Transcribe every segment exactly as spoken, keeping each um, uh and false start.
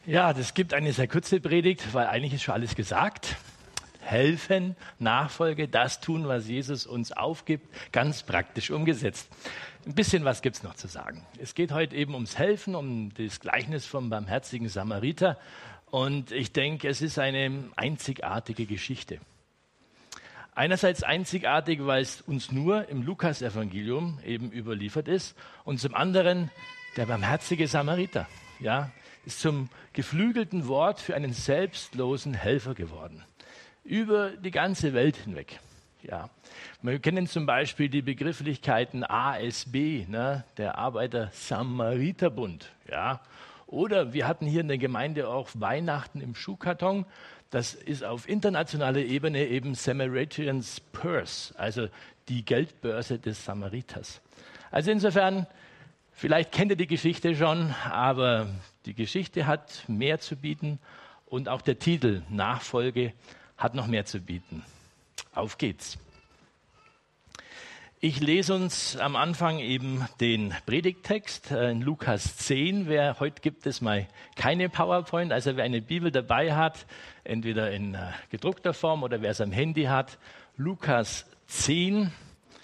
Ja, das gibt eine sehr kurze Predigt, weil eigentlich ist schon alles gesagt. Helfen, Nachfolge, das tun, was Jesus uns aufgibt, ganz praktisch umgesetzt. Ein bisschen was gibt's noch zu sagen. Es geht heute eben ums Helfen, um das Gleichnis vom barmherzigen Samariter. Und ich denke, es ist eine einzigartige Geschichte. Einerseits einzigartig, weil es uns nur im Lukas-Evangelium eben überliefert ist. Und zum anderen der barmherzige Samariter, ja, ist zum geflügelten Wort für einen selbstlosen Helfer geworden. Über die ganze Welt hinweg. Ja. Wir kennen zum Beispiel die Begrifflichkeiten A S B, ne, der Arbeiter-Samariter-Bund. Ja. Oder wir hatten hier in der Gemeinde auch Weihnachten im Schuhkarton. Das ist auf internationaler Ebene eben Samaritan's Purse, also die Geldbörse des Samariters. Also insofern, vielleicht kennt ihr die Geschichte schon, aber die Geschichte hat mehr zu bieten und auch der Titel Nachfolge hat noch mehr zu bieten. Auf geht's. Ich lese uns am Anfang eben den Predigttext in Lukas zehn. Wer, heute gibt es mal keine PowerPoint, also wer eine Bibel dabei hat, entweder in gedruckter Form oder wer es am Handy hat, Lukas zehn.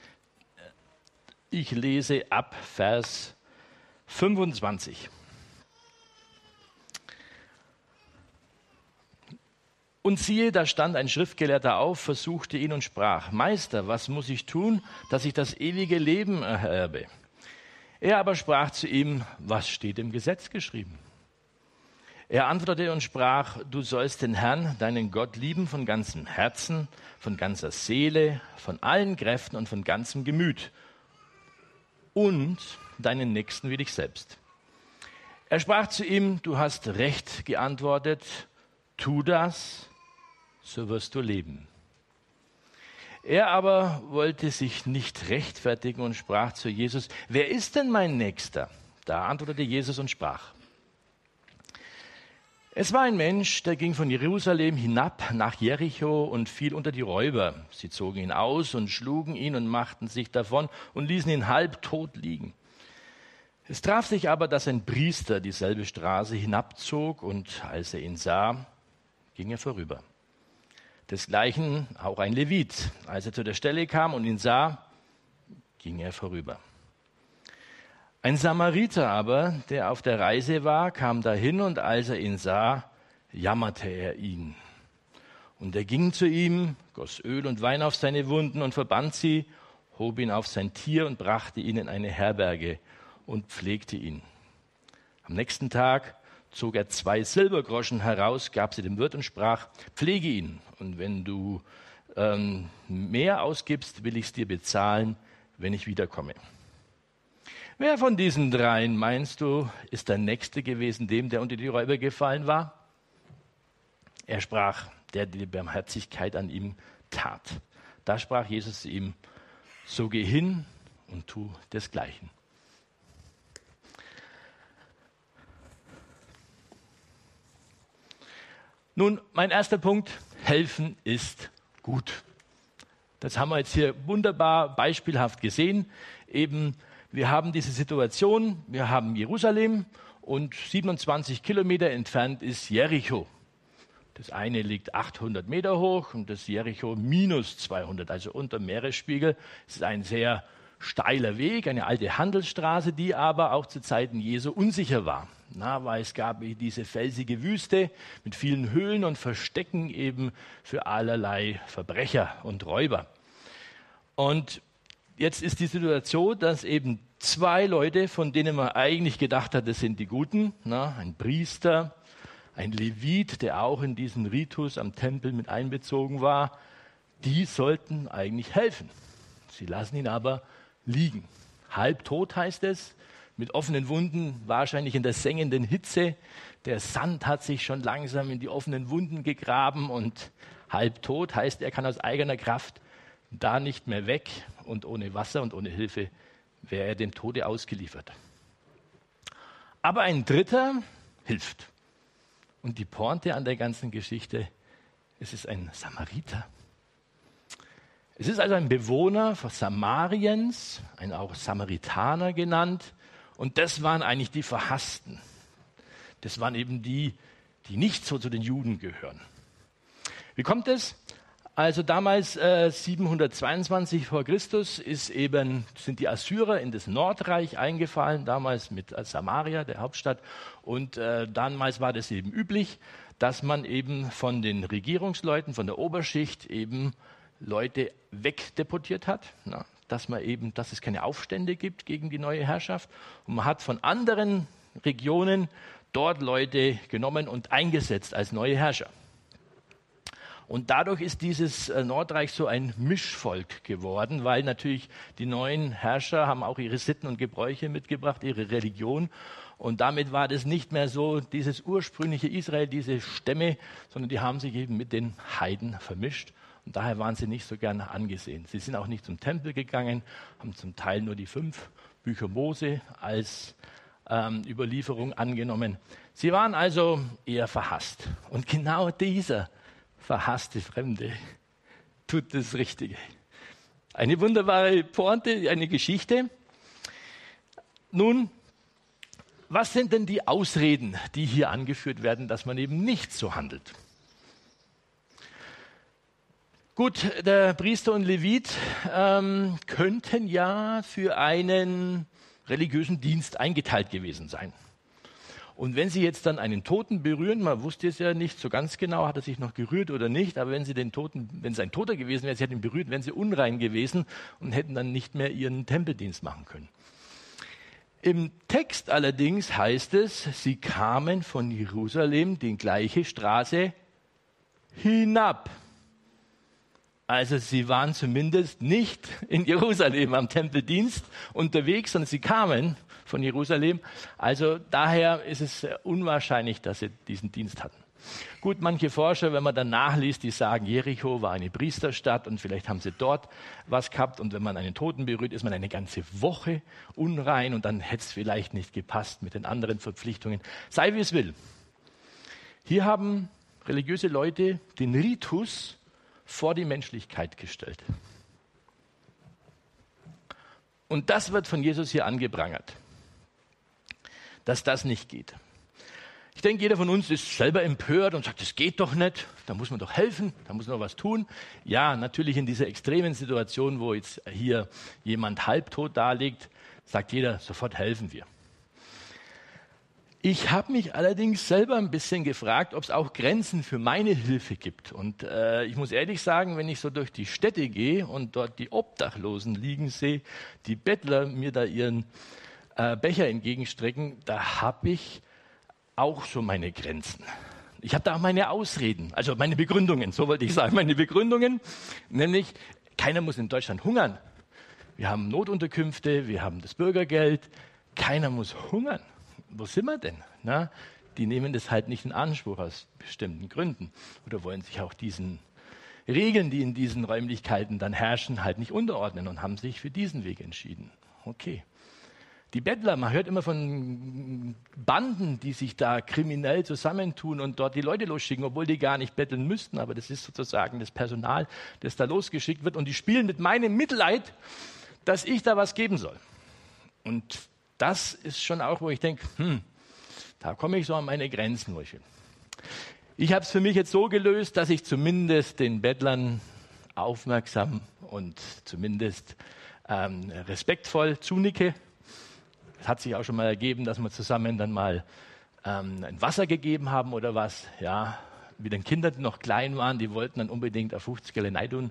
Ich lese ab Vers fünfundzwanzig. Und siehe, da stand ein Schriftgelehrter auf, versuchte ihn und sprach: Meister, was muss ich tun, dass ich das ewige Leben ererbe? Er aber sprach zu ihm: Was steht im Gesetz geschrieben? Er antwortete und sprach: Du sollst den Herrn, deinen Gott, lieben von ganzem Herzen, von ganzer Seele, von allen Kräften und von ganzem Gemüt und deinen Nächsten wie dich selbst. Er sprach zu ihm: Du hast recht geantwortet, tu das, so wirst du leben. Er aber wollte sich nicht rechtfertigen und sprach zu Jesus: Wer ist denn mein Nächster? Da antwortete Jesus und sprach: Es war ein Mensch, der ging von Jerusalem hinab nach Jericho und fiel unter die Räuber. Sie zogen ihn aus und schlugen ihn und machten sich davon und ließen ihn halbtot liegen. Es traf sich aber, dass ein Priester dieselbe Straße hinabzog, und als er ihn sah, ging er vorüber. Desgleichen auch ein Levit. Als er zu der Stelle kam und ihn sah, ging er vorüber. Ein Samariter aber, der auf der Reise war, kam dahin, und als er ihn sah, jammerte er ihn. Und er ging zu ihm, goss Öl und Wein auf seine Wunden und verband sie, hob ihn auf sein Tier und brachte ihn in eine Herberge und pflegte ihn. Am nächsten Tag zog er zwei Silbergroschen heraus, gab sie dem Wirt und sprach: Pflege ihn, und wenn du ähm, mehr ausgibst, will ich es dir bezahlen, wenn ich wiederkomme. Wer von diesen dreien, meinst du, ist der Nächste gewesen, dem, der unter die Räuber gefallen war? Er sprach: Der, der die Barmherzigkeit an ihm tat. Da sprach Jesus zu ihm: So geh hin und tu desgleichen. Nun, mein erster Punkt: Helfen ist gut. Das haben wir jetzt hier wunderbar beispielhaft gesehen. Eben, wir haben diese Situation, wir haben Jerusalem und siebenundzwanzig Kilometer entfernt ist Jericho. Das eine liegt achthundert Meter hoch und das Jericho minus zweihundert, also unter Meeresspiegel. Es ist ein sehr steiler Weg, eine alte Handelsstraße, die aber auch zu Zeiten Jesu unsicher war. Na, weil es gab diese felsige Wüste mit vielen Höhlen und Verstecken eben für allerlei Verbrecher und Räuber. Und jetzt ist die Situation, dass eben zwei Leute, von denen man eigentlich gedacht hat, das sind die Guten, na, ein Priester, ein Levit, der auch in diesen Ritus am Tempel mit einbezogen war, die sollten eigentlich helfen. Sie lassen ihn aber liegen. Halbtot heißt es, mit offenen Wunden, wahrscheinlich in der sengenden Hitze. Der Sand hat sich schon langsam in die offenen Wunden gegraben, und halbtot heißt, er kann aus eigener Kraft da nicht mehr weg, und ohne Wasser und ohne Hilfe wäre er dem Tode ausgeliefert. Aber ein Dritter hilft. Und die Pointe an der ganzen Geschichte: Es ist ein Samariter. Es ist also ein Bewohner von Samariens, ein auch Samaritaner genannt. Und das waren eigentlich die Verhassten. Das waren eben die, die nicht so zu den Juden gehören. Wie kommt es? Also damals äh, siebenhundertzweiundzwanzig vor Christus ist eben, sind die Assyrer in das Nordreich eingefallen, damals mit Samaria, der Hauptstadt. Und äh, damals war das eben üblich, dass man eben von den Regierungsleuten, von der Oberschicht eben Leute wegdeportiert hat. Na, dass man eben, dass es keine Aufstände gibt gegen die neue Herrschaft. Und man hat von anderen Regionen dort Leute genommen und eingesetzt als neue Herrscher. Und dadurch ist dieses Nordreich so ein Mischvolk geworden, weil natürlich die neuen Herrscher haben auch ihre Sitten und Gebräuche mitgebracht, ihre Religion. Und damit war das nicht mehr so dieses ursprüngliche Israel, diese Stämme, sondern die haben sich eben mit den Heiden vermischt. Und daher waren sie nicht so gern angesehen. Sie sind auch nicht zum Tempel gegangen, haben zum Teil nur die fünf Bücher Mose als ähm, Überlieferung angenommen. Sie waren also eher verhasst. Und genau dieser verhasste Fremde tut das Richtige. Eine wunderbare Pointe, eine Geschichte. Nun, was sind denn die Ausreden, die hier angeführt werden, dass man eben nicht so handelt? Gut, der Priester und Levit ähm, könnten ja für einen religiösen Dienst eingeteilt gewesen sein. Und wenn sie jetzt dann einen Toten berühren, man wusste es ja nicht so ganz genau, hat er sich noch gerührt oder nicht, aber wenn sie den Toten, wenn es ein Toter gewesen wäre, sie hätten ihn berührt, wären sie unrein gewesen und hätten dann nicht mehr ihren Tempeldienst machen können. Im Text allerdings heißt es, sie kamen von Jerusalem die gleiche Straße hinab. Also sie waren zumindest nicht in Jerusalem am Tempeldienst unterwegs, sondern sie kamen von Jerusalem. Also daher ist es unwahrscheinlich, dass sie diesen Dienst hatten. Gut, manche Forscher, wenn man dann nachliest, die sagen, Jericho war eine Priesterstadt und vielleicht haben sie dort was gehabt. Und wenn man einen Toten berührt, ist man eine ganze Woche unrein und dann hätte es vielleicht nicht gepasst mit den anderen Verpflichtungen. Sei wie es will. Hier haben religiöse Leute den Ritus vor die Menschlichkeit gestellt. Und das wird von Jesus hier angeprangert, dass das nicht geht. Ich denke, jeder von uns ist selber empört und sagt, das geht doch nicht, da muss man doch helfen, da muss man was tun. Ja, natürlich in dieser extremen Situation, wo jetzt hier jemand halbtot daliegt, sagt jeder, sofort helfen wir. Ich habe mich allerdings selber ein bisschen gefragt, ob es auch Grenzen für meine Hilfe gibt. Und äh, ich muss ehrlich sagen, wenn ich so durch die Städte gehe und dort die Obdachlosen liegen sehe, die Bettler mir da ihren äh, Becher entgegenstrecken, da habe ich auch so meine Grenzen. Ich habe da auch meine Ausreden, also meine Begründungen, so wollte ich sagen, meine Begründungen, nämlich keiner muss in Deutschland hungern. Wir haben Notunterkünfte, wir haben das Bürgergeld, keiner muss hungern. Wo sind wir denn? Na, die nehmen das halt nicht in Anspruch aus bestimmten Gründen oder wollen sich auch diesen Regeln, die in diesen Räumlichkeiten dann herrschen, halt nicht unterordnen und haben sich für diesen Weg entschieden. Okay. Die Bettler, man hört immer von Banden, die sich da kriminell zusammentun und dort die Leute losschicken, obwohl die gar nicht betteln müssten, aber das ist sozusagen das Personal, das da losgeschickt wird und die spielen mit meinem Mitleid, dass ich da was geben soll. Und das ist schon auch, wo ich denke, hm, da komme ich so an meine Grenzen. Wo ich will. Ich habe es für mich jetzt so gelöst, dass ich zumindest den Bettlern aufmerksam und zumindest ähm, respektvoll zunicke. Es hat sich auch schon mal ergeben, dass wir zusammen dann mal ähm, ein Wasser gegeben haben oder was. Ja, wie den Kindern, die noch klein waren, die wollten dann unbedingt auf fünfzig Geld tun.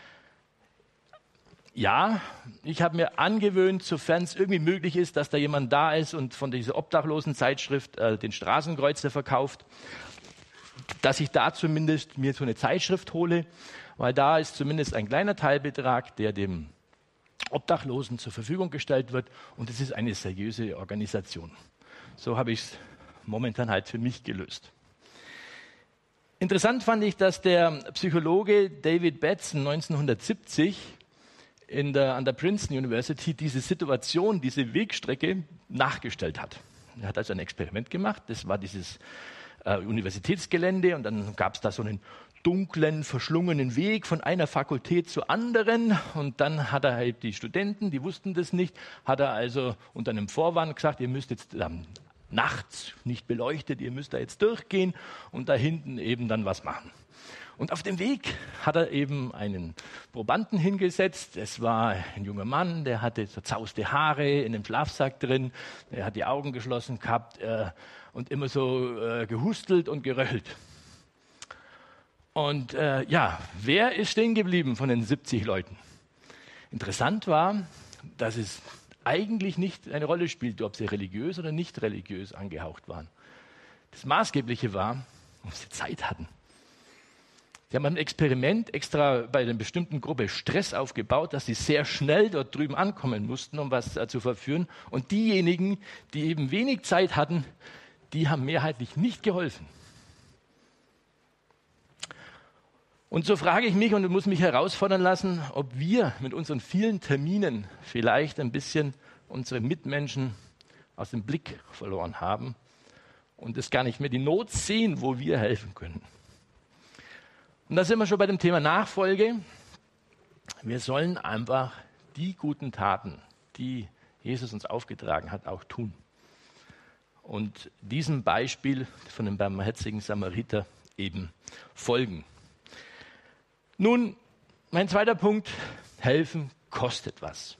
Ja, ich habe mir angewöhnt, sofern es irgendwie möglich ist, dass da jemand da ist und von dieser Obdachlosenzeitschrift äh, den Straßenkreuzer verkauft, dass ich da zumindest mir so eine Zeitschrift hole, weil da ist zumindest ein kleiner Teilbetrag, der dem Obdachlosen zur Verfügung gestellt wird und es ist eine seriöse Organisation. So habe ich es momentan halt für mich gelöst. Interessant fand ich, dass der Psychologe David Batson neunzehnhundertsiebzig in der, an der Princeton University diese Situation, diese Wegstrecke nachgestellt hat. Er hat also ein Experiment gemacht, das war dieses äh, Universitätsgelände und dann gab es da so einen dunklen, verschlungenen Weg von einer Fakultät zur anderen und dann hat er halt die Studenten, die wussten das nicht, hat er also unter einem Vorwand gesagt, ihr müsst jetzt ähm, nachts, nicht beleuchtet, ihr müsst da jetzt durchgehen und da hinten eben dann was machen. Und auf dem Weg hat er eben einen Probanden hingesetzt. Es war ein junger Mann, der hatte zerzauste Haare in einem Schlafsack drin. Er hat die Augen geschlossen gehabt äh, und immer so äh, gehustelt und geröchelt. Und äh, ja, wer ist stehen geblieben von den siebzig Leuten? Interessant war, dass es eigentlich nicht eine Rolle spielte, ob sie religiös oder nicht religiös angehaucht waren. Das Maßgebliche war, ob sie Zeit hatten. Sie haben ein Experiment extra bei einer bestimmten Gruppe Stress aufgebaut, dass sie sehr schnell dort drüben ankommen mussten, um was äh, zu verführen. Und diejenigen, die eben wenig Zeit hatten, die haben mehrheitlich nicht geholfen. Und so frage ich mich und muss mich herausfordern lassen, ob wir mit unseren vielen Terminen vielleicht ein bisschen unsere Mitmenschen aus dem Blick verloren haben und es gar nicht mehr die Not sehen, wo wir helfen können. Und da sind wir schon bei dem Thema Nachfolge. Wir sollen einfach die guten Taten, die Jesus uns aufgetragen hat, auch tun. Und diesem Beispiel von dem barmherzigen Samariter eben folgen. Nun, mein zweiter Punkt, helfen kostet was.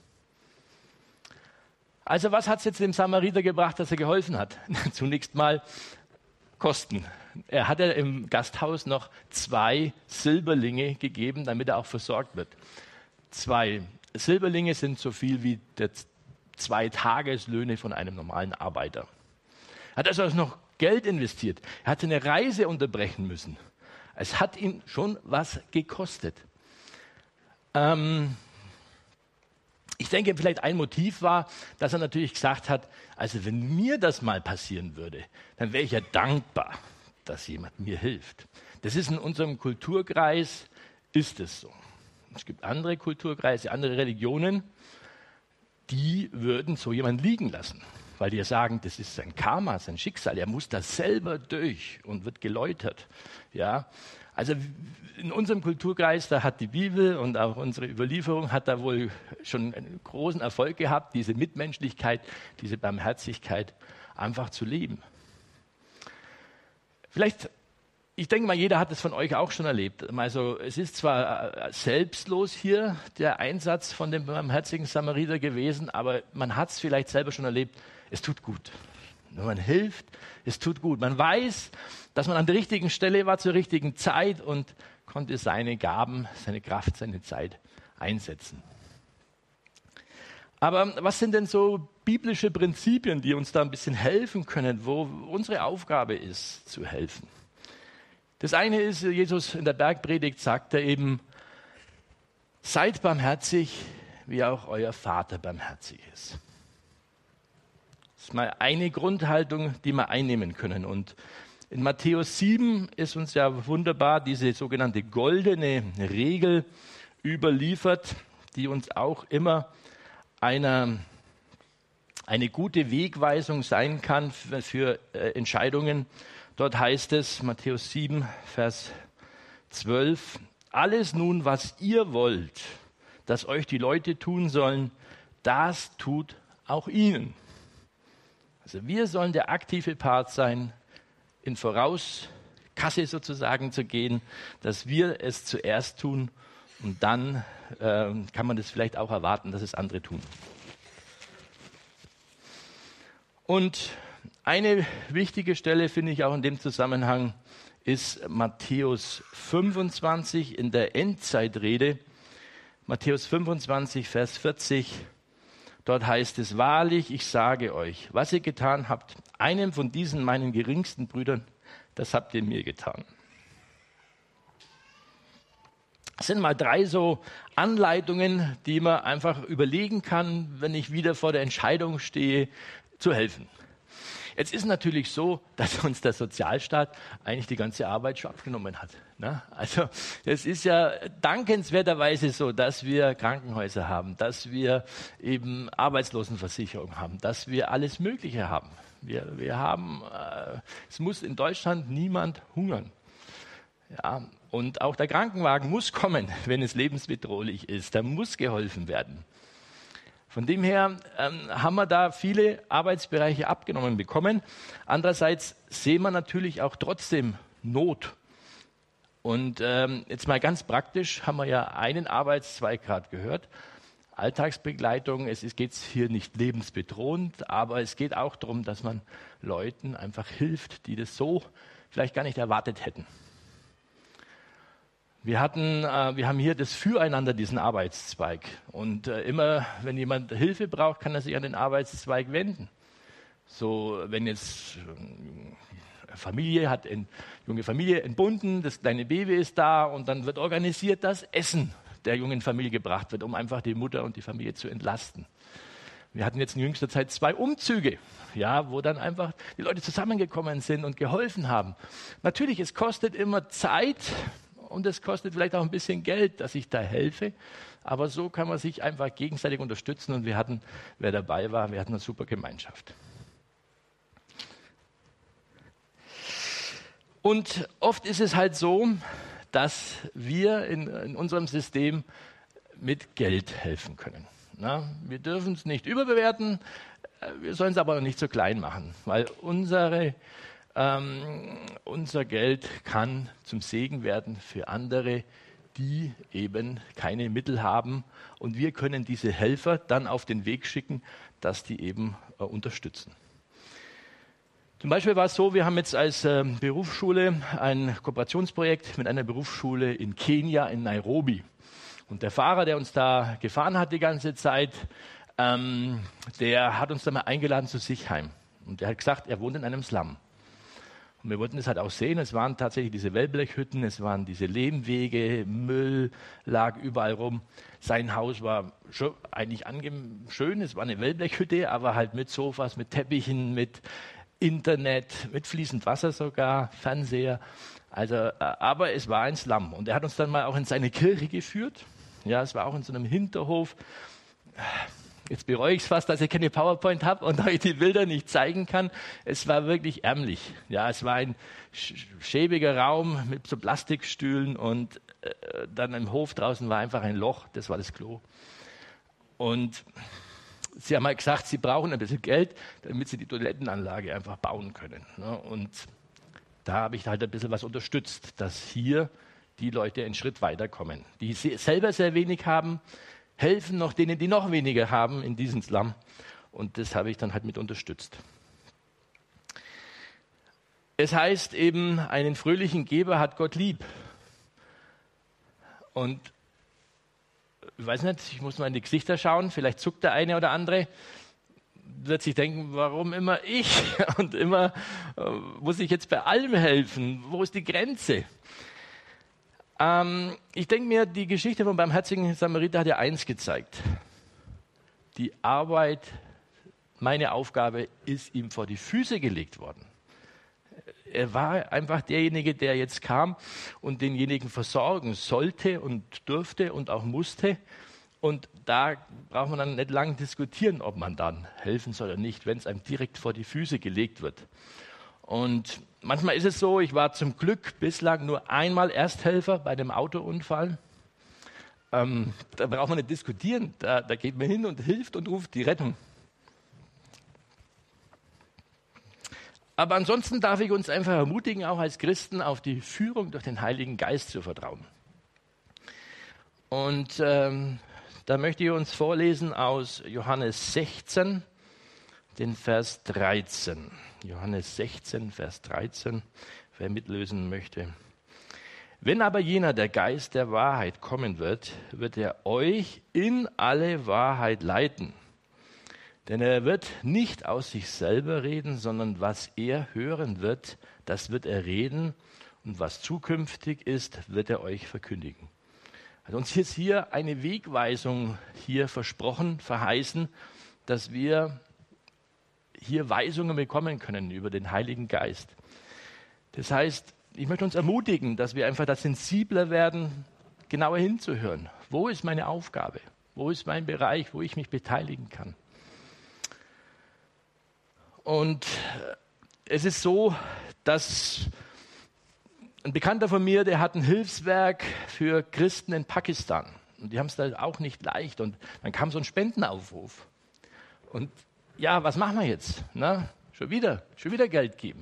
Also was hat es jetzt dem Samariter gebracht, dass er geholfen hat? Zunächst mal Kosten. Er hat ja im Gasthaus noch zwei Silberlinge gegeben, damit er auch versorgt wird. Zwei Silberlinge sind so viel wie der zwei Tageslöhne von einem normalen Arbeiter. Er hat also noch Geld investiert. Er hat eine Reise unterbrechen müssen. Es hat ihn schon was gekostet. Ähm, ich denke, vielleicht ein Motiv war, dass er natürlich gesagt hat, also wenn mir das mal passieren würde, dann wäre ich ja dankbar, dass jemand mir hilft. Das ist in unserem Kulturkreis, ist es so. Es gibt andere Kulturkreise, andere Religionen, die würden so jemanden liegen lassen, weil die ja sagen, das ist sein Karma, sein Schicksal, er muss da selber durch und wird geläutert. Ja, also in unserem Kulturkreis, da hat die Bibel und auch unsere Überlieferung hat da wohl schon einen großen Erfolg gehabt, diese Mitmenschlichkeit, diese Barmherzigkeit einfach zu leben. Vielleicht, ich denke mal, jeder hat es von euch auch schon erlebt. Also es ist zwar selbstlos hier der Einsatz von dem barmherzigen Samariter gewesen, aber man hat es vielleicht selber schon erlebt, es tut gut. Wenn man hilft, es tut gut. Man weiß, dass man an der richtigen Stelle war zur richtigen Zeit und konnte seine Gaben, seine Kraft, seine Zeit einsetzen. Aber was sind denn so biblische Prinzipien, die uns da ein bisschen helfen können, wo unsere Aufgabe ist, zu helfen? Das eine ist, Jesus in der Bergpredigt sagt er eben, seid barmherzig, wie auch euer Vater barmherzig ist. Das ist mal eine Grundhaltung, die wir einnehmen können. Und in Matthäus sieben ist uns ja wunderbar diese sogenannte goldene Regel überliefert, die uns auch immer eine, eine gute Wegweisung sein kann für, für äh, Entscheidungen. Dort heißt es, Matthäus sieben, Vers zwölf, alles nun, was ihr wollt, dass euch die Leute tun sollen, das tut auch ihnen. Also wir sollen der aktive Part sein, in Vorauskasse sozusagen zu gehen, dass wir es zuerst tun und dann äh, kann man das vielleicht auch erwarten, dass es andere tun. Und eine wichtige Stelle finde ich auch in dem Zusammenhang ist Matthäus fünfundzwanzig in der Endzeitrede. Matthäus fünfundzwanzig, Vers vierzig. Dort heißt es, wahrlich, ich sage euch, was ihr getan habt, einem von diesen meinen geringsten Brüdern, das habt ihr mir getan. Das sind mal drei so Anleitungen, die man einfach überlegen kann, wenn ich wieder vor der Entscheidung stehe, zu helfen. Jetzt ist natürlich so, dass uns der Sozialstaat eigentlich die ganze Arbeit schon abgenommen hat. Ne? Also es ist ja dankenswerterweise so, dass wir Krankenhäuser haben, dass wir eben Arbeitslosenversicherung haben, dass wir alles Mögliche haben. Wir, wir haben, äh, es muss in Deutschland niemand hungern. Ja, und auch der Krankenwagen muss kommen, wenn es lebensbedrohlich ist. Da muss geholfen werden. Von dem her ähm, haben wir da viele Arbeitsbereiche abgenommen bekommen. Andererseits sehen wir natürlich auch trotzdem Not. Und ähm, jetzt mal ganz praktisch haben wir ja einen Arbeitszweig gerade gehört. Alltagsbegleitung, es geht hier nicht lebensbedrohend, aber es geht auch darum, dass man Leuten einfach hilft, die das so vielleicht gar nicht erwartet hätten. Wir hatten, äh, wir haben hier das Füreinander, diesen Arbeitszweig. Und äh, immer, wenn jemand Hilfe braucht, kann er sich an den Arbeitszweig wenden. So, wenn jetzt eine Familie hat, eine junge Familie entbunden, das kleine Baby ist da und dann wird organisiert, dass Essen der jungen Familie gebracht wird, um einfach die Mutter und die Familie zu entlasten. Wir hatten jetzt in jüngster Zeit zwei Umzüge, ja, wo dann einfach die Leute zusammengekommen sind und geholfen haben. Natürlich, es kostet immer Zeit und es kostet vielleicht auch ein bisschen Geld, dass ich da helfe, aber so kann man sich einfach gegenseitig unterstützen und wir hatten, wer dabei war, wir hatten eine super Gemeinschaft. Und oft ist es halt so, dass wir in, in unserem System mit Geld helfen können. Na, wir dürfen es nicht überbewerten, wir sollen es aber noch nicht so klein machen, weil unsere, ähm, unser Geld kann zum Segen werden für andere, die eben keine Mittel haben. Und wir können diese Helfer dann auf den Weg schicken, dass die eben äh, unterstützen. Zum Beispiel war es so, wir haben jetzt als äh, Berufsschule ein Kooperationsprojekt mit einer Berufsschule in Kenia, in Nairobi. Und der Fahrer, der uns da gefahren hat die ganze Zeit, ähm, der hat uns dann mal eingeladen zu sich heim. Und der hat gesagt, er wohnt in einem Slum. Und wir wollten es halt auch sehen, es waren tatsächlich diese Wellblechhütten, es waren diese Lehmwege, Müll lag überall rum. Sein Haus war schon eigentlich schön, es war eine Wellblechhütte, aber halt mit Sofas, mit Teppichen, mit Internet, mit fließend Wasser sogar, Fernseher. Also, aber es war ein Slum. Und er hat uns dann mal auch in seine Kirche geführt. Ja, es war auch in so einem Hinterhof. Jetzt bereue ich es fast, dass ich keine PowerPoint habe und euch die Bilder nicht zeigen kann. Es war wirklich ärmlich. Ja, es war ein schäbiger Raum mit so Plastikstühlen und äh, dann im Hof draußen war einfach ein Loch. Das war das Klo. Und sie haben halt gesagt, sie brauchen ein bisschen Geld, damit sie die Toilettenanlage einfach bauen können. Und da habe ich halt ein bisschen was unterstützt, dass hier die Leute einen Schritt weiterkommen. Die selber sehr wenig haben, helfen noch denen, die noch weniger haben in diesem Slum. Und das habe ich dann halt mit unterstützt. Es heißt eben, einen fröhlichen Geber hat Gott lieb. Und ich weiß nicht, ich muss mal in die Gesichter schauen, vielleicht zuckt der eine oder andere, wird sich denken, warum immer ich und immer äh, muss ich jetzt bei allem helfen, wo ist die Grenze? Ähm, ich denke mir, die Geschichte vom barmherzigen Samariter hat ja eins gezeigt. Die Arbeit, meine Aufgabe ist ihm vor die Füße gelegt worden. Er war einfach derjenige, der jetzt kam und denjenigen versorgen sollte und durfte und auch musste. Und da braucht man dann nicht lange diskutieren, ob man dann helfen soll oder nicht, wenn es einem direkt vor die Füße gelegt wird. Und manchmal ist es so, ich war zum Glück bislang nur einmal Ersthelfer bei dem Autounfall. Ähm, da braucht man nicht diskutieren, da, da geht man hin und hilft und ruft die Rettung. Aber ansonsten darf ich uns einfach ermutigen, auch als Christen auf die Führung durch den Heiligen Geist zu vertrauen. Und ähm, da möchte ich uns vorlesen aus Johannes sechzehn, den Vers dreizehn. Johannes sechzehn, Vers dreizehn, wer mitlösen möchte. Wenn aber jener, der Geist der Wahrheit, kommen wird, wird er euch in alle Wahrheit leiten. Denn er wird nicht aus sich selber reden, sondern was er hören wird, das wird er reden. Und was zukünftig ist, wird er euch verkündigen. Also uns ist hier eine Wegweisung hier versprochen, verheißen, dass wir hier Weisungen bekommen können über den Heiligen Geist. Das heißt, ich möchte uns ermutigen, dass wir einfach da sensibler werden, genauer hinzuhören. Wo ist meine Aufgabe? Wo ist mein Bereich, wo ich mich beteiligen kann? Und es ist so, dass ein Bekannter von mir, der hat ein Hilfswerk für Christen in Pakistan. Und die haben es da auch nicht leicht. Und dann kam so ein Spendenaufruf. Und ja, was machen wir jetzt? Na, schon wieder, schon wieder Geld geben.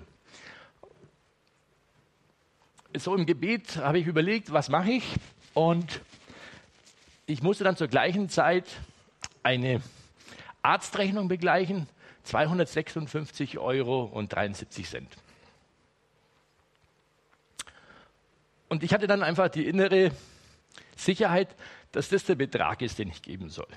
So im Gebet habe ich überlegt, was mache ich? Und ich musste dann zur gleichen Zeit eine Arztrechnung begleichen, zweihundertsechsundfünfzig Euro und dreiundsiebzig Cent. Und ich hatte dann einfach die innere Sicherheit, dass das der Betrag ist, den ich geben soll.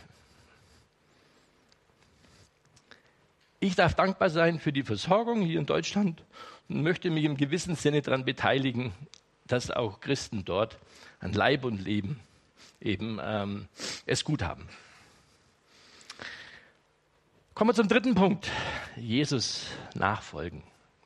Ich darf dankbar sein für die Versorgung hier in Deutschland und möchte mich im gewissen Sinne daran beteiligen, dass auch Christen dort an Leib und Leben eben ähm, es gut haben. Kommen wir zum dritten Punkt. Jesus nachfolgen.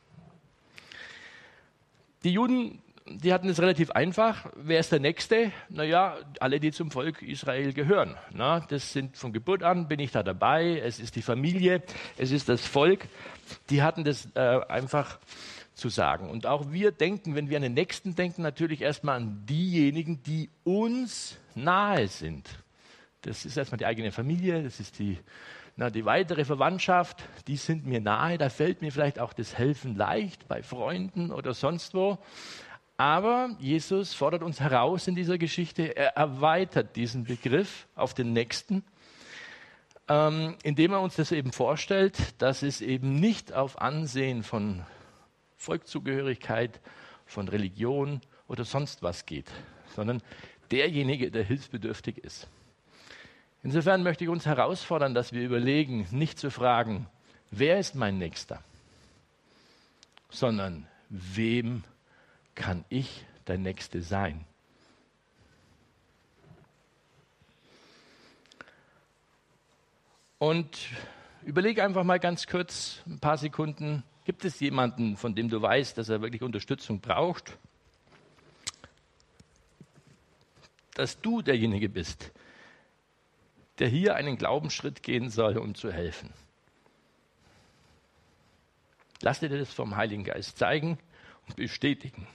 Die Juden, die hatten es relativ einfach. Wer ist der Nächste? Naja, alle, die zum Volk Israel gehören. Na, das sind von Geburt an, bin ich da dabei. Es ist die Familie, es ist das Volk. Die hatten das äh, einfach zu sagen. Und auch wir denken, wenn wir an den Nächsten denken, natürlich erstmal an diejenigen, die uns nahe sind. Das ist erstmal die eigene Familie, das ist die, na, die weitere Verwandtschaft, die sind mir nahe. Da fällt mir vielleicht auch das Helfen leicht bei Freunden oder sonst wo. Aber Jesus fordert uns heraus in dieser Geschichte, er erweitert diesen Begriff auf den Nächsten, ähm, indem er uns das eben vorstellt, dass es eben nicht auf Ansehen von Volkszugehörigkeit, von Religion oder sonst was geht, sondern derjenige, der hilfsbedürftig ist. Insofern möchte ich uns herausfordern, dass wir überlegen, nicht zu fragen, wer ist mein Nächster, sondern wem kann ich der Nächste sein? Und überlege einfach mal ganz kurz, ein paar Sekunden, gibt es jemanden, von dem du weißt, dass er wirklich Unterstützung braucht? Dass du derjenige bist, der hier einen Glaubensschritt gehen soll, um zu helfen. Lass dir das vom Heiligen Geist zeigen und bestätigen.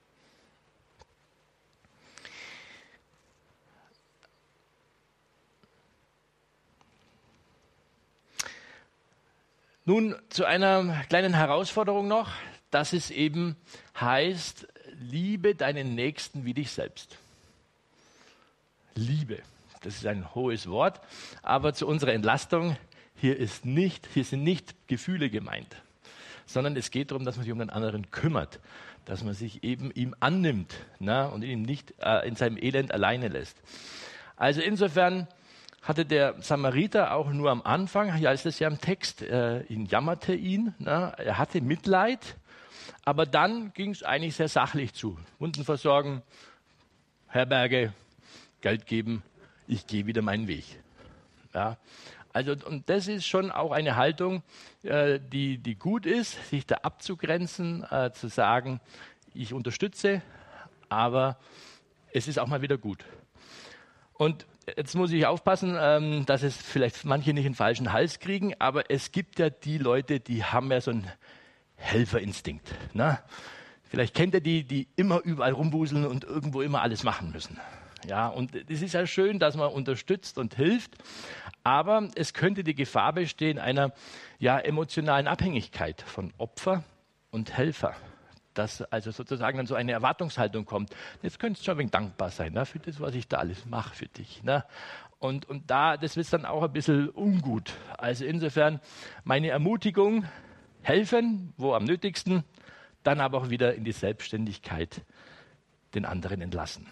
Nun zu einer kleinen Herausforderung noch, dass es eben heißt, liebe deinen Nächsten wie dich selbst. Liebe, das ist ein hohes Wort, aber zu unserer Entlastung, hier, ist nicht, hier sind nicht Gefühle gemeint, sondern es geht darum, dass man sich um den anderen kümmert, dass man sich eben ihm annimmt, na, und ihn nicht äh, in seinem Elend alleine lässt. Also insofern hatte der Samariter auch nur am Anfang, hier heißt es ja im Text, äh, ihn jammerte ihn, na, er hatte Mitleid, aber dann ging es eigentlich sehr sachlich zu. Wunden versorgen, Herberge, Geld geben, ich gehe wieder meinen Weg. Ja, also, und das ist schon auch eine Haltung, äh, die, die gut ist, sich da abzugrenzen, äh, zu sagen, ich unterstütze, aber es ist auch mal wieder gut. Und jetzt muss ich aufpassen, ähm, dass es vielleicht manche nicht in den falschen Hals kriegen, aber es gibt ja die Leute, die haben ja so einen Helferinstinkt. Ne? Vielleicht kennt ihr die, die immer überall rumwuseln und irgendwo immer alles machen müssen. Ja, und es ist ja schön, dass man unterstützt und hilft, aber es könnte die Gefahr bestehen einer ja, emotionalen Abhängigkeit von Opfer und Helfer. Dass also sozusagen dann so eine Erwartungshaltung kommt. Jetzt könntest du schon ein wenig dankbar sein, ne, für das, was ich da alles mache für dich. Ne? Und, und da, das wird dann auch ein bisschen ungut. Also insofern meine Ermutigung, helfen, wo am nötigsten, dann aber auch wieder in die Selbstständigkeit den anderen entlassen.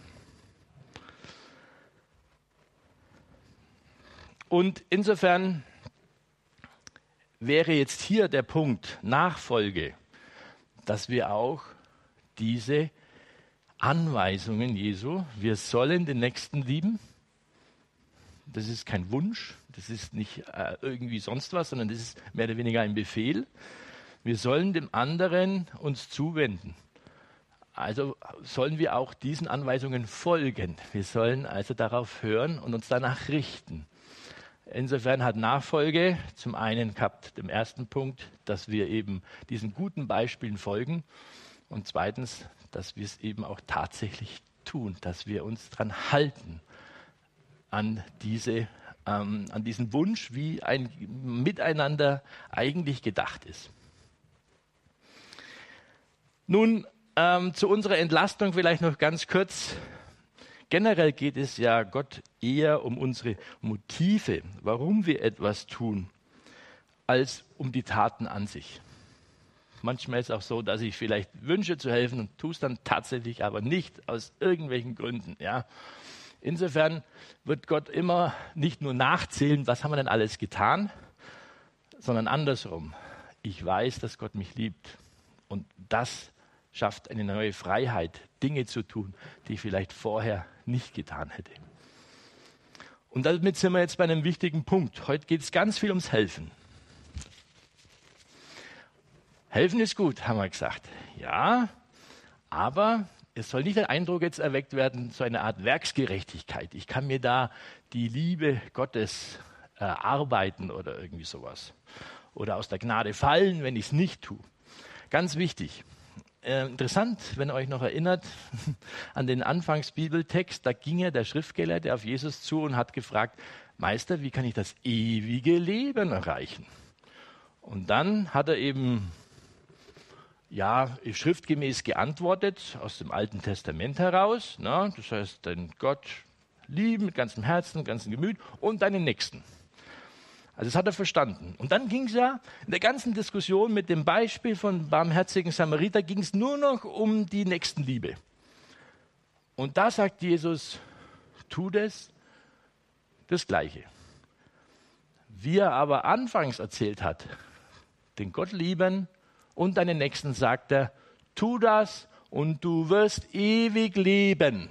Und insofern wäre jetzt hier der Punkt Nachfolge, dass wir auch diese Anweisungen Jesu, wir sollen den Nächsten lieben, das ist kein Wunsch, das ist nicht äh, irgendwie sonst was, sondern das ist mehr oder weniger ein Befehl. Wir sollen dem anderen uns zuwenden. Also sollen wir auch diesen Anweisungen folgen. Wir sollen also darauf hören und uns danach richten. Insofern hat Nachfolge zum einen gehabt, dem ersten Punkt, dass wir eben diesen guten Beispielen folgen und zweitens, dass wir es eben auch tatsächlich tun, dass wir uns daran halten an, diese, ähm, an diesen Wunsch, wie ein Miteinander eigentlich gedacht ist. Nun, ähm, zu unserer Entlastung vielleicht noch ganz kurz. Generell geht es ja Gott eher um unsere Motive, warum wir etwas tun, als um die Taten an sich. Manchmal ist es auch so, dass ich vielleicht wünsche zu helfen und tue es dann tatsächlich aber nicht, aus irgendwelchen Gründen. Ja. Insofern wird Gott immer nicht nur nachzählen, was haben wir denn alles getan, sondern andersrum. Ich weiß, dass Gott mich liebt und das schafft eine neue Freiheit, Dinge zu tun, die ich vielleicht vorher nicht getan hätte. Und damit sind wir jetzt bei einem wichtigen Punkt. Heute geht es ganz viel ums Helfen. Helfen ist gut, haben wir gesagt. Ja, aber es soll nicht der Eindruck jetzt erweckt werden, so eine Art Werksgerechtigkeit. Ich kann mir da die Liebe Gottes erarbeiten oder irgendwie sowas. Oder aus der Gnade fallen, wenn ich es nicht tue. Ganz wichtig. Äh, interessant, wenn ihr euch noch erinnert an den Anfangsbibeltext, da ging ja der Schriftgelehrte auf Jesus zu und hat gefragt, Meister, wie kann ich das ewige Leben erreichen? Und dann hat er eben ja, schriftgemäß geantwortet, aus dem Alten Testament heraus. Na, das heißt, deinen Gott lieben mit ganzem Herzen, ganzem Gemüt und deinen Nächsten. Also das hat er verstanden. Und dann ging es ja in der ganzen Diskussion mit dem Beispiel von barmherzigen Samariter, ging es nur noch um die Nächstenliebe. Und da sagt Jesus, tu das, das Gleiche. Wie er aber anfangs erzählt hat, den Gott lieben und deinen Nächsten, sagt er, tu das und du wirst ewig leben.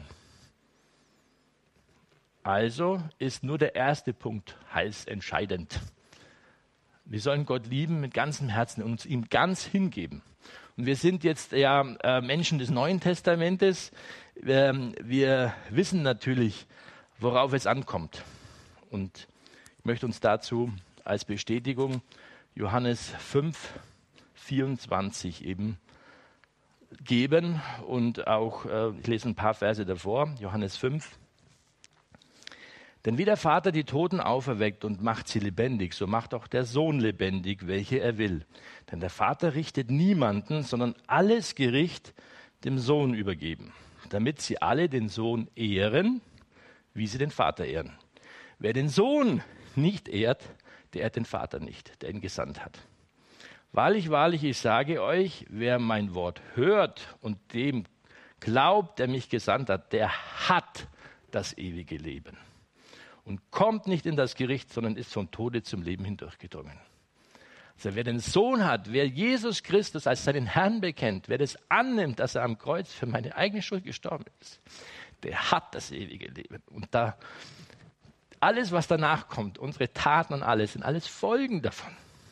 Also ist nur der erste Punkt heilsentscheidend. Wir sollen Gott lieben mit ganzem Herzen und uns ihm ganz hingeben. Und wir sind jetzt ja äh, Menschen des Neuen Testamentes. Wir, wir wissen natürlich, worauf es ankommt. Und ich möchte uns dazu als Bestätigung Johannes fünf, vierundzwanzig eben geben. Und auch, äh, ich lese ein paar Verse davor, Johannes fünf. Denn wie der Vater die Toten auferweckt und macht sie lebendig, so macht auch der Sohn lebendig, welche er will. Denn der Vater richtet niemanden, sondern alles Gericht dem Sohn übergeben, damit sie alle den Sohn ehren, wie sie den Vater ehren. Wer den Sohn nicht ehrt, der ehrt den Vater nicht, der ihn gesandt hat. Wahrlich, wahrlich, ich sage euch, wer mein Wort hört und dem glaubt, der mich gesandt hat, der hat das ewige Leben. Und kommt nicht in das Gericht, sondern ist vom Tode zum Leben hindurchgedrungen. Also wer den Sohn hat, wer Jesus Christus als seinen Herrn bekennt, wer das annimmt, dass er am Kreuz für meine eigene Schuld gestorben ist, der hat das ewige Leben. Und da alles, was danach kommt, unsere Taten und alles, sind alles Folgen davon.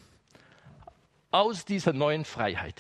Aus dieser neuen Freiheit.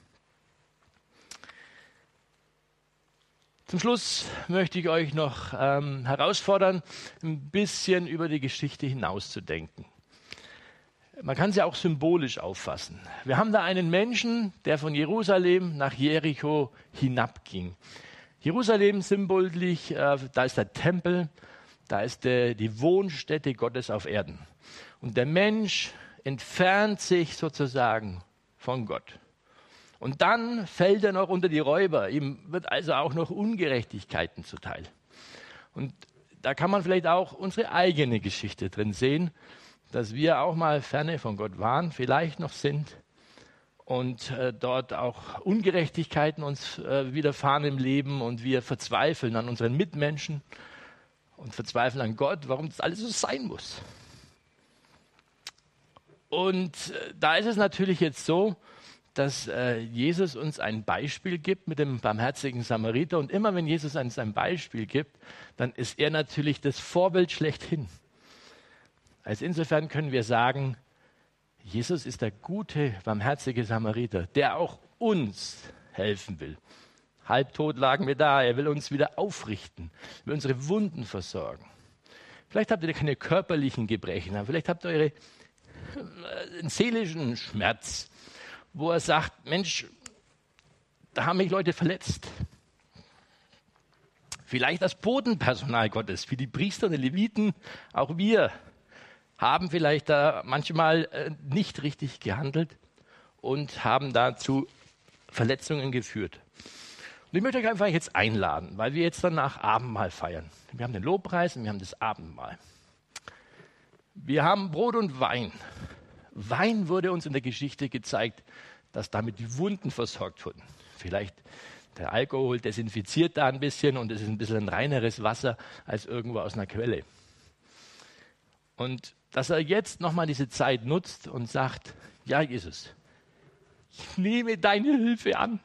Zum Schluss möchte ich euch noch ähm, herausfordern, ein bisschen über die Geschichte hinauszudenken. Man kann sie auch symbolisch auffassen. Wir haben da einen Menschen, der von Jerusalem nach Jericho hinabging. Jerusalem sinnbildlich, äh, da ist der Tempel, da ist der, die Wohnstätte Gottes auf Erden. Und der Mensch entfernt sich sozusagen von Gott. Und dann fällt er noch unter die Räuber. Ihm wird also auch noch Ungerechtigkeiten zuteil. Und da kann man vielleicht auch unsere eigene Geschichte drin sehen, dass wir auch mal ferne von Gott waren, vielleicht noch sind und äh, dort auch Ungerechtigkeiten uns äh, widerfahren im Leben und wir verzweifeln an unseren Mitmenschen und verzweifeln an Gott, warum das alles so sein muss. Und äh, da ist es natürlich jetzt so, dass äh, Jesus uns ein Beispiel gibt mit dem barmherzigen Samariter. Und immer wenn Jesus uns ein Beispiel gibt, dann ist er natürlich das Vorbild schlechthin. Also insofern können wir sagen, Jesus ist der gute, barmherzige Samariter, der auch uns helfen will. Halbtot lagen wir da, er will uns wieder aufrichten, will unsere Wunden versorgen. Vielleicht habt ihr keine körperlichen Gebrechen, aber vielleicht habt ihr eure, äh, einen seelischen Schmerz, wo er sagt, Mensch, da haben mich Leute verletzt. vielleicht das Bodenpersonal Gottes, wie die Priester und die Leviten, auch wir haben vielleicht da manchmal äh, nicht richtig gehandelt und haben dazu Verletzungen geführt. Und ich möchte euch einfach jetzt einladen, weil wir jetzt danach Abendmahl feiern. Wir haben den Lobpreis und wir haben das Abendmahl. Wir haben Brot und Wein. Wein wurde uns in der Geschichte gezeigt, dass damit die Wunden versorgt wurden. Vielleicht der Alkohol desinfiziert da ein bisschen und es ist ein bisschen ein reineres Wasser als irgendwo aus einer Quelle. Und dass er jetzt nochmal diese Zeit nutzt und sagt, ja Jesus, ich nehme deine Hilfe an.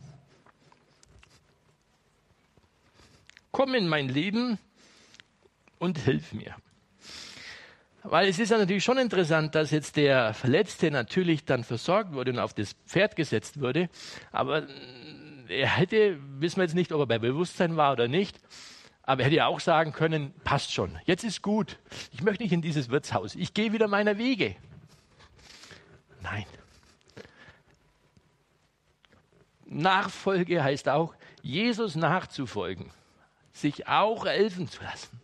Komm in mein Leben und hilf mir. Weil es ist ja natürlich schon interessant, dass jetzt der Verletzte natürlich dann versorgt wurde und auf das Pferd gesetzt wurde. Aber er hätte, wissen wir jetzt nicht, ob er bei Bewusstsein war oder nicht, aber er hätte ja auch sagen können, passt schon, jetzt ist gut. Ich möchte nicht in dieses Wirtshaus, ich gehe wieder meiner Wege. Nein. Nachfolge heißt auch, Jesus nachzufolgen, sich auch helfen zu lassen.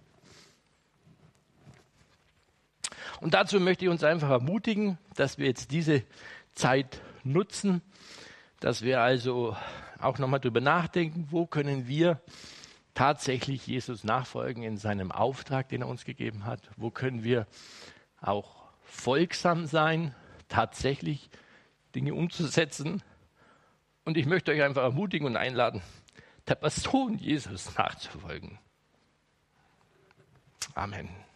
Und dazu möchte ich uns einfach ermutigen, dass wir jetzt diese Zeit nutzen, dass wir also auch nochmal drüber nachdenken, wo können wir tatsächlich Jesus nachfolgen in seinem Auftrag, den er uns gegeben hat. Wo können wir auch folgsam sein, tatsächlich Dinge umzusetzen. Und ich möchte euch einfach ermutigen und einladen, der Person Jesus nachzufolgen. Amen.